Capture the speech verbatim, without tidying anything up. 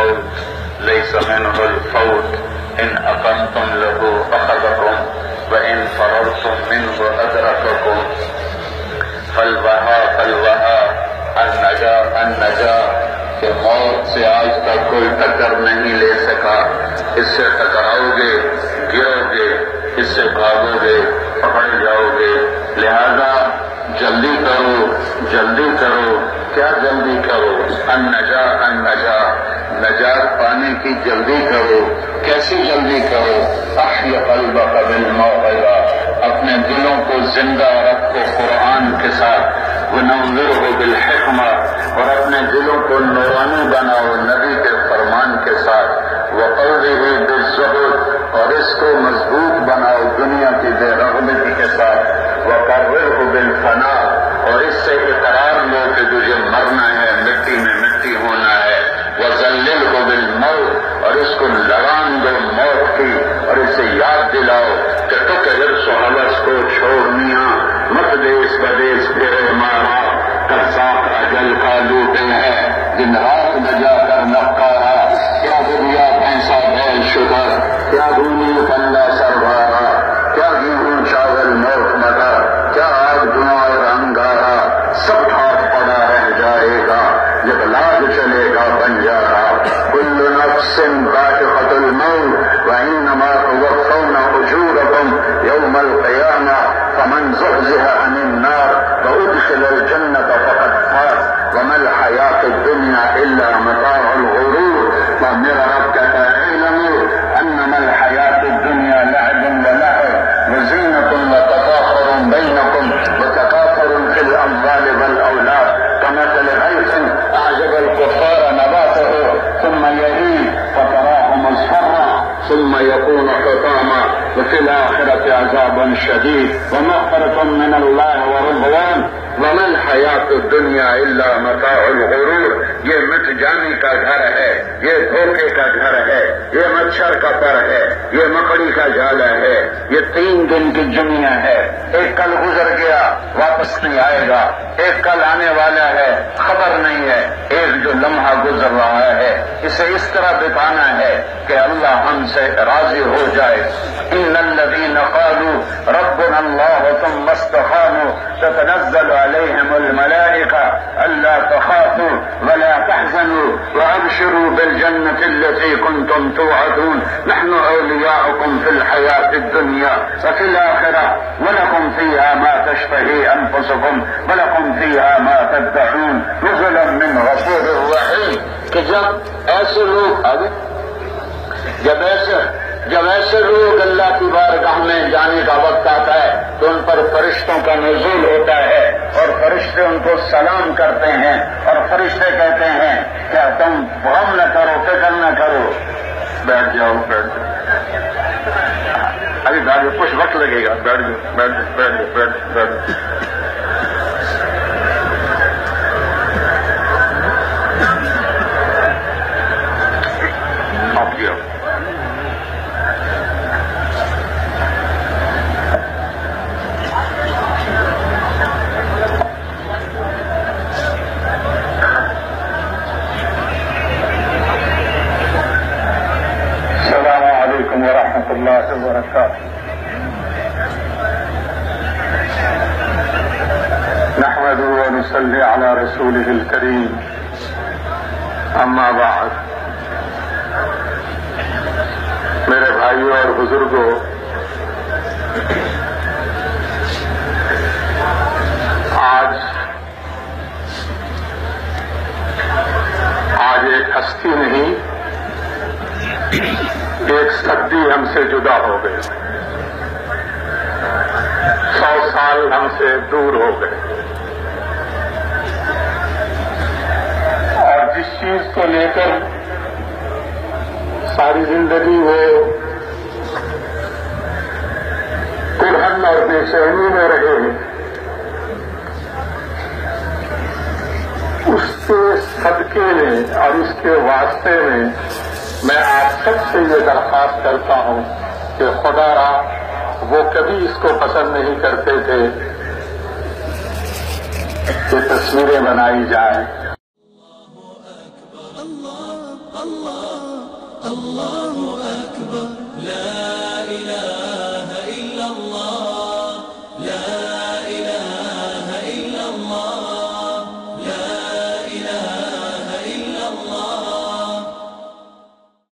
الموت ليس منه الفوت إن أقمتم له أخذكم وإن فررتم منه أدرككم فالوہا فالوہا النجا النجا کہ موت سے آج تک کوئی ٹکر نہیں لے سکا، اس سے ٹکراؤ گے، گرو گے، اس سے بھاگو گے، پکڑ جاؤ گے، لہذا جلدی کرو، جلدی کرو، کیا جلدی کرو؟ النجا النجا نجات پانے کی جلدی کرو۔ کیسی جلدی کرو؟ احی قلبک بالموعظہ، اپنے دلوں کو زندہ رکھو قرآن کے ساتھ، ونورہ بالحکمہ، اور اپنے دلوں کو نورانی بناؤ نبی کے فرمان کے ساتھ، وقوہ بالزہد، اور اس کو مضبوط بناؤ دنیا کی بے رغبتی کے ساتھ، وقررہ بالفنا، اور اس سے اقرار لو کہ تجھے مرنا ہے، مٹی میں مٹی ہونا ہے، وذللہ بالموت، اور اس کو لگان دو موت کی، اور اسے یاد دلاؤ کہ تو کہ حرص و حوث کو چھوڑنیاں، مت دیس بدیس پھرے مارا، قرصاق اجل کا لوٹے ہے، دن رات بجا کر نقارا، کیا دنیا پیسہ بیل شدر، کیا دونی کندہ سربارا، کیا گیہوں چاول موت مٹا، کیا آگ دھواں اور انگارا، سب ٹھاٹ پڑا رہ جائے گا جب لاج چلے گا بنجارا، کل نفس ذائقۃ الموت وانما توفون اجورکم یوم القیامہ فمن زحزح عن النار وادخل الجنة فقد فاز وما الحیاۃ الدنیا الا متاع الغرور۔ اور میرا رب کہتا ہے اعلموا انما الحیاۃ الدنیا لعب ولهو وزینۃ وتفاخر بینکم وتکاثر فی الاموال والاولاد كمثل غيث اعجب الكفار نباته ثم يهيج فتراه مصفرا ثم يكون حطاما وفي الآخرة عذاب شديد ومغفرة من الله ورضوان وما الحیات الدنیا الا متاع الغرور۔ یہ مٹ جانے کا گھر ہے، یہ دھوکے کا گھر ہے، یہ مچھر کا پر ہے، یہ مکڑی کا جالا ہے، یہ تین دن کی دنیا ہے، ایک کل گزر گیا واپس نہیں آئے گا، ایک کل آنے والا ہے خبر نہیں ہے، ایک جو لمحہ گزر رہا ہے اسے اس طرح بتانا ہے کہ اللہ ہم سے راضی ہو جائے۔ ان الذین قالوا ربنا اللہ ثم استقاموا تتنزل علیہم الملائکہ الا تخافوا ولا تحزنوا وابشروا بالجنة التي كنتم توعدون نحن اولیاؤکم فی الحیاة الدنیا وفی الآخرہ ولکم فیہا ما تشتہی انفسکم ولکم فیہا ما تدعون نزلا من غفور رحیم۔ کہ جب ایسے لوگ آگے جب ایسے جب ایسے لوگ اللہ کی بارگاہ میں جانے کا وقت آتا ہے تو ان پر فرشتوں کا نزول ہوتا ہے اور فرشتے ان کو سلام کرتے ہیں اور فرشتے کہتے ہیں کہ تم غم نہ کرو، فکر نہ کرو، بیٹھ جاؤ بیٹھ جاؤ ابھی بیٹھ جاؤ، کچھ وقت لگے گا، بیٹھ جاؤ بیٹھ جاؤ بیٹھ جاؤ بیٹھ بیٹھ آپ کیا ورحمۃ اللہ وبرکاتہ۔ نحمد ونصلی علی رسولہ الکریم، اما بعد۔ میرے بھائیوں اور بزرگوں، آج آج ایک ہستی نہیں، ایک صدی ہم سے جدا ہو گئے، سو سال ہم سے دور ہو گئے، اور جس چیز کو لے کر ساری زندگی وہ کرہن اور بے چینی میں رہے، اس کے صدقے میں اور اس کے واسطے میں میں آپ سب سے یہ درخواست کرتا ہوں کہ خدا را وہ کبھی اس کو پسند نہیں کرتے تھے کہ تصویریں بنائی جائیں۔ اللہ اللہ اللہ